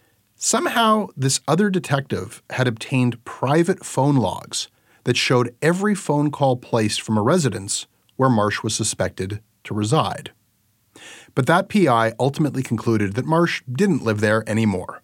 Somehow, this other detective had obtained private phone logs that showed every phone call placed from a residence where Marsh was suspected to reside. But that P I ultimately concluded that Marsh didn't live there anymore.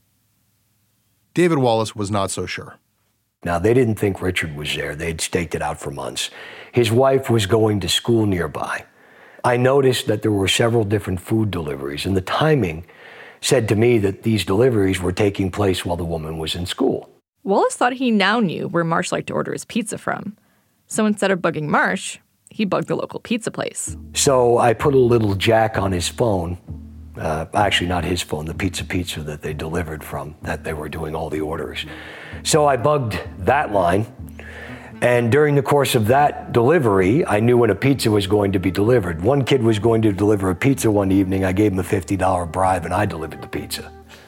David Wallace was not so sure. Now, they didn't think Richard was there. They'd staked it out for months. His wife was going to school nearby. I noticed that there were several different food deliveries, and the timing said to me that these deliveries were taking place while the woman was in school. Wallace thought he now knew where Marsh liked to order his pizza from. So instead of bugging Marsh, he bugged the local pizza place. So I put a little jack on his phone. Uh, actually, not his phone, the Pizza Pizza that they delivered from, that they were doing all the orders. So I bugged that line. And during the course of that delivery, I knew when a pizza was going to be delivered. One kid was going to deliver a pizza one evening. I gave him a fifty dollars bribe, and I delivered the pizza.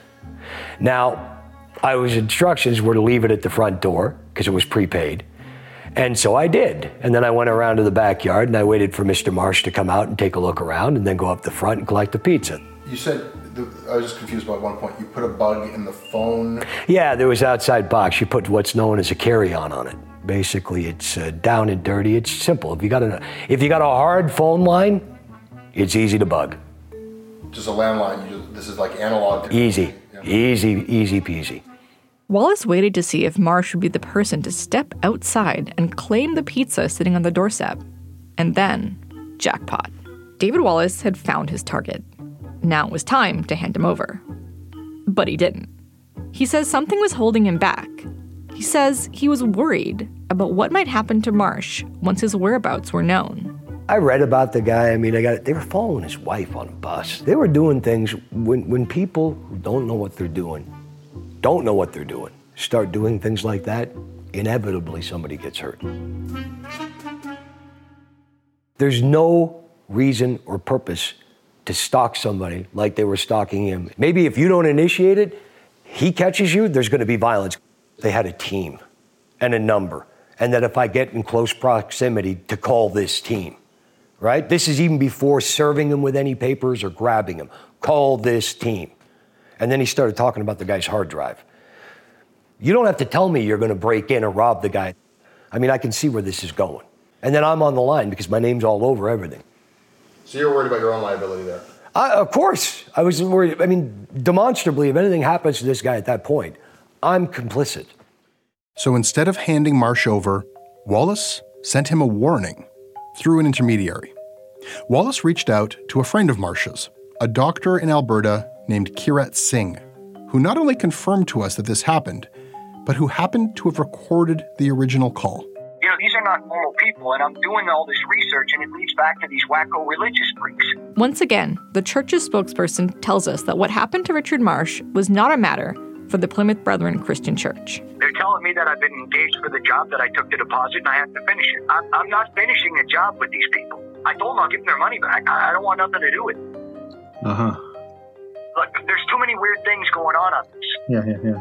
Now, I was instructions were to leave it at the front door because it was prepaid. And so I did. And then I went around to the backyard and I waited for Mister Marsh to come out and take a look around and then go up the front and collect the pizza. You said, the, I was just confused about one point, you put a bug in the phone? Yeah, there was outside box. You put what's known as a carry-on on it. Basically, it's uh, down and dirty. It's simple. If you got a if you got a hard phone line, it's easy to bug. Just a landline. You just, this is like analog. Easy, yeah. easy, easy peasy. Wallace waited to see if Marsh would be the person to step outside and claim the pizza sitting on the doorstep. And then, jackpot. David Wallace had found his target. Now it was time to hand him over. But he didn't. He says something was holding him back. He says he was worried about what might happen to Marsh once his whereabouts were known. I read about the guy. I mean, I got they were following his wife on a bus. They were doing things when when people who don't know what they're doing, don't know what they're doing, start doing things like that, inevitably somebody gets hurt. There's no reason or purpose to stalk somebody like they were stalking him. Maybe if you don't initiate it, he catches you, there's going to be violence. They had a team and a number, and that if I get in close proximity to call this team, right? This is even before serving him with any papers or grabbing him. Call this team. And then he started talking about the guy's hard drive. You don't have to tell me you're going to break in or rob the guy. I mean, I can see where this is going. And then I'm on the line because my name's all over everything. So you're worried about your own liability there? I, of course. I was worried. I mean, demonstrably, if anything happens to this guy at that point, I'm complicit. So instead of handing Marsh over, Wallace sent him a warning through an intermediary. Wallace reached out to a friend of Marsh's, a doctor in Alberta named Kirat Singh, who not only confirmed to us that this happened, but who happened to have recorded the original call. You know, these are not normal people, and I'm doing all this research, and it leads back to these wacko religious freaks. Once again, the church's spokesperson tells us that what happened to Richard Marsh was not a matter for the Plymouth Brethren Christian Church. They're telling me that I've been engaged for the job, that I took the deposit, and I have to finish it. I'm, I'm not finishing a job with these people. I told them I'll give them their money back. I, I don't want nothing to do with it. Uh-huh. Look, there's too many weird things going on on this. Yeah, yeah, yeah.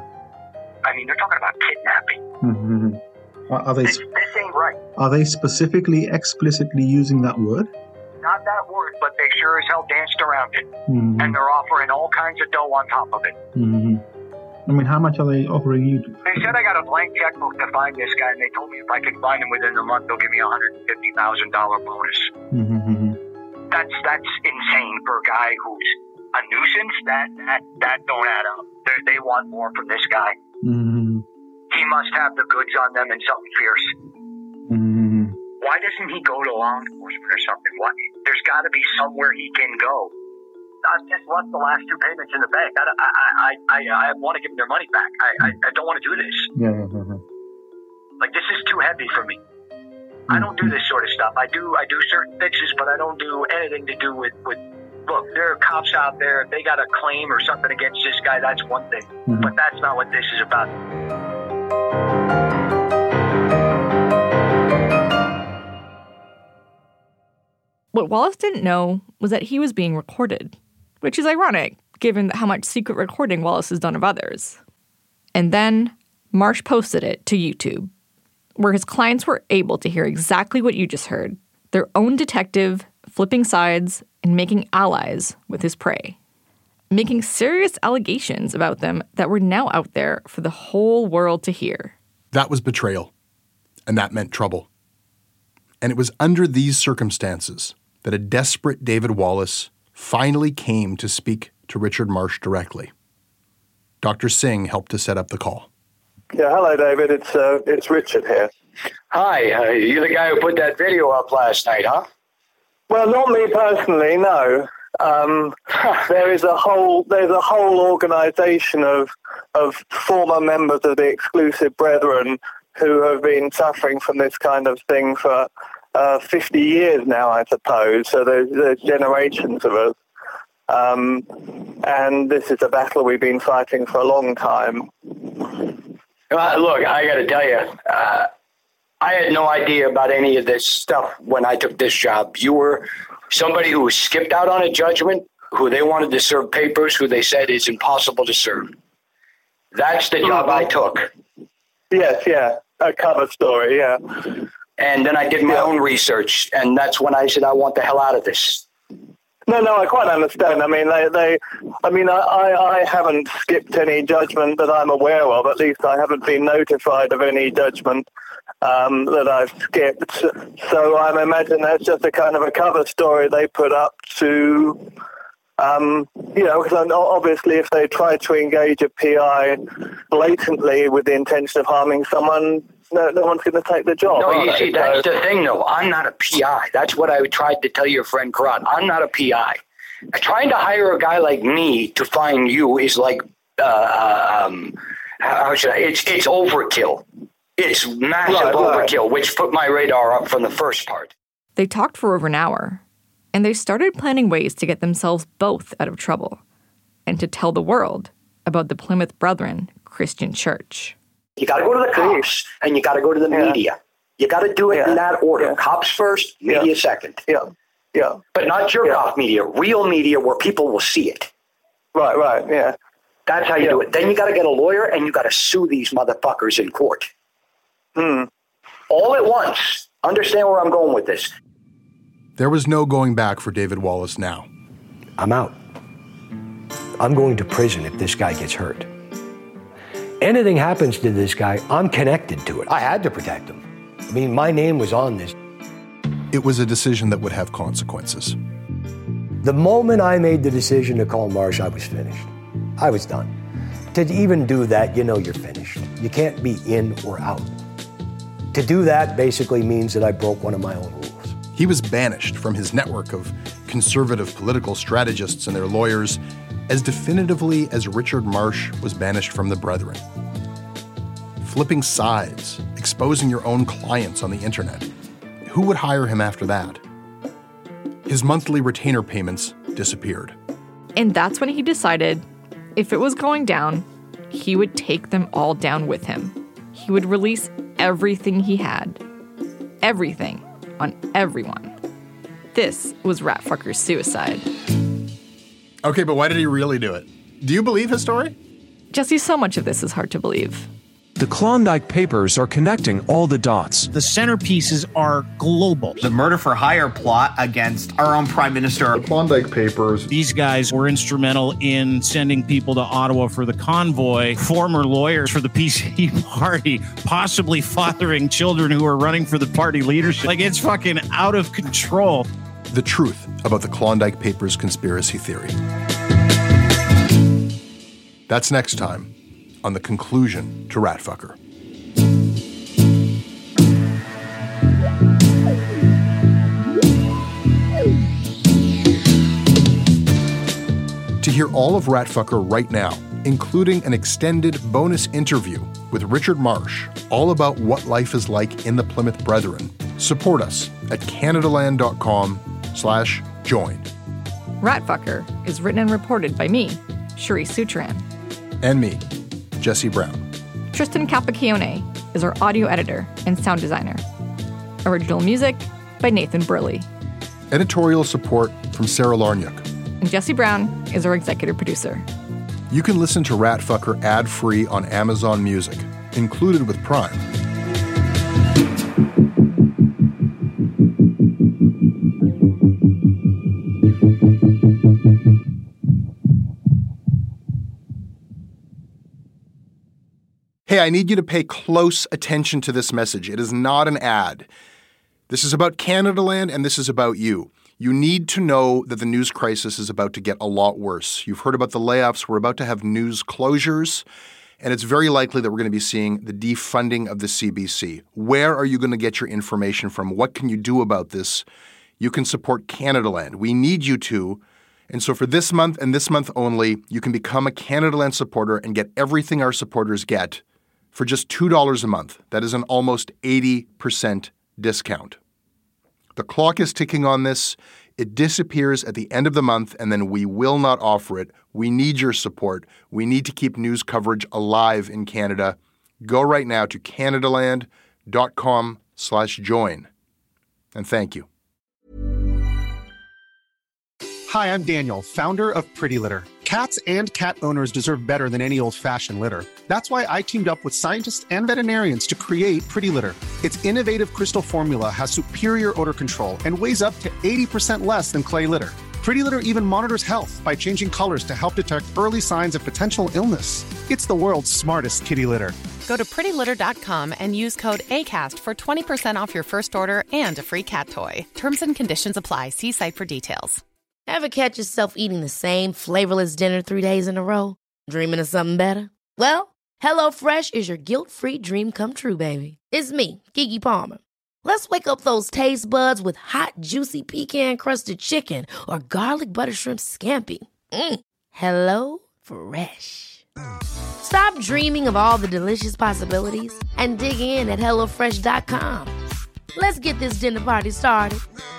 I mean, they're talking about kidnapping. Mm-hmm. Are, are they This, this ain't right. are they specifically, explicitly using that word? Not that word, but they sure as hell danced around it. Mm-hmm. And they're offering all kinds of dough on top of it. Mm-hmm. I mean, how much are they offering you? They said I got a blank checkbook to find this guy, and they told me if I can find him within a month, they'll give me a one hundred fifty thousand dollars bonus. Mm-hmm. That's that's insane for a guy who's a nuisance. That that that don't add up. They're, they want more from this guy. Mm-hmm. He must have the goods on them and something fierce. Mm-hmm. Why doesn't he go to law enforcement or something? Why? There's got to be somewhere he can go. I've just left the last two payments in the bank. I, I, I, I, I want to give them their money back. I, I, I don't want to do this. Yeah, yeah, yeah. Like, this is too heavy for me. I don't do this sort of stuff. I do I do certain fixes, but I don't do anything to do with, with look, there are cops out there. If they got a claim or something against this guy, that's one thing. Mm-hmm. But that's not what this is about. What Wallace didn't know was that he was being recorded, which is ironic, given how much secret recording Wallace has done of others. And then Marsh posted it to YouTube, where his clients were able to hear exactly what you just heard, their own detective flipping sides and making allies with his prey, making serious allegations about them that were now out there for the whole world to hear. That was betrayal, and that meant trouble. And it was under these circumstances that a desperate David Wallace finally came to speak to Richard Marsh directly. Doctor Singh helped to set up the call. Yeah, hello, David. It's uh, it's Richard here. Hi, uh, you the guy who put that video up last night, huh? Well, not me personally, no. Um, there is a whole there's a whole organisation of of former members of the Exclusive Brethren who have been suffering from this kind of thing for uh, fifty years now, I suppose. So there's, there's generations of us. Um, and this is a battle we've been fighting for a long time. Uh, look, I got to tell you, uh, I had no idea about any of this stuff when I took this job. You were somebody who skipped out on a judgment, who they wanted to serve papers, who they said is impossible to serve. That's the job I took. Yes, yeah, a cover story, yeah. And then I did my own research, and that's when I said, I want the hell out of this. No, no, I quite understand. I mean, they, they I mean, I, I, I haven't skipped any judgment that I'm aware of. At least I haven't been notified of any judgment um, that I've skipped. So I imagine that's just a kind of a cover story they put up to, um, you know, because obviously if they try to engage a P I blatantly with the intention of harming someone, No, no one's going to take the job. No, you see, that's the thing, though. I'm not a P I. That's what I tried to tell your friend Karat. I'm not a P I. Trying to hire a guy like me to find you is like, uh, um, how should I? It's it's overkill. It's massive right, overkill, right. which put my radar up from the first part. They talked for over an hour, and they started planning ways to get themselves both out of trouble and to tell the world about the Plymouth Brethren Christian Church. You got to go to the cops, and you got to go to the yeah. media. You got to do it yeah. in that order. Yeah. Cops first, media yeah. second. Yeah, yeah. But not jerk yeah. off media, real media where people will see it. Right, right, yeah. That's how you yeah. do it. Then you got to get a lawyer, and you got to sue these motherfuckers in court. Hmm. All at once. Understand where I'm going with this. There was no going back for David Wallace now. I'm out. I'm going to prison if this guy gets hurt. Anything happens to this guy, I'm connected to it. I had to protect him. I mean, my name was on this. It was a decision that would have consequences. The moment I made the decision to call Marsh, I was finished. I was done. To even do that, you know you're finished. You can't be in or out. To do that basically means that I broke one of my own rules. He was banished from his network of conservative political strategists and their lawyers as definitively as Richard Marsh was banished from the Brethren. Flipping sides, exposing your own clients on the internet. Who would hire him after that? His monthly retainer payments disappeared. And that's when he decided if it was going down, he would take them all down with him. He would release everything he had. Everything on everyone. This was Ratfucker's suicide. Okay, but why did he really do it? Do you believe his story? Jesse, so much of this is hard to believe. The Klondike Papers are connecting all the dots. The centerpieces are global. The murder for hire plot against our own prime minister. The Klondike Papers. These guys were instrumental in sending people to Ottawa for the convoy, former lawyers for the P C party, possibly fathering children who are running for the party leadership. Like, it's fucking out of control. The truth about the Klondike Papers conspiracy theory. That's next time on The Conclusion to Ratfucker. To hear all of Ratfucker right now, including an extended bonus interview with Richard Marsh, all about what life is like in the Plymouth Brethren, support us at canadaland.com slash join. Ratfucker is written and reported by me, Cherise Sutran. And me, Jesse Brown. Tristan Capacchione is our audio editor and sound designer. Original music by Nathan Burley. Editorial support from Sarah Larniuk. And Jesse Brown is our executive producer. You can listen to Ratfucker ad-free on Amazon Music, included with Prime. Hey, I need you to pay close attention to this message. It is not an ad. This is about Canadaland, and this is about you. You need to know that the news crisis is about to get a lot worse. You've heard about the layoffs. We're about to have news closures, and it's very likely that we're going to be seeing the defunding of the C B C. Where are you going to get your information from? What can you do about this? You can support Canadaland. We need you to. And so for this month and this month only, you can become a Canadaland supporter and get everything our supporters get for just two dollars a month. That is an almost eighty percent discount. The clock is ticking on this. It disappears at the end of the month, and then we will not offer it. We need your support. We need to keep news coverage alive in Canada. Go right now to canadaland.com slash join. And thank you. Hi, I'm Daniel, founder of Pretty Litter. Cats and cat owners deserve better than any old-fashioned litter. That's why I teamed up with scientists and veterinarians to create Pretty Litter. Its innovative crystal formula has superior odor control and weighs up to eighty percent less than clay litter. Pretty Litter even monitors health by changing colors to help detect early signs of potential illness. It's the world's smartest kitty litter. Go to pretty litter dot com and use code ACAST for twenty percent off your first order and a free cat toy. Terms and conditions apply. See site for details. Ever catch yourself eating the same flavorless dinner three days in a row? Dreaming of something better? Well, HelloFresh is your guilt-free dream come true, baby. It's me, Keke Palmer. Let's wake up those taste buds with hot, juicy pecan-crusted chicken or garlic butter shrimp scampi. Mm. Hello Fresh. Stop dreaming of all the delicious possibilities and dig in at hello fresh dot com. Let's get this dinner party started.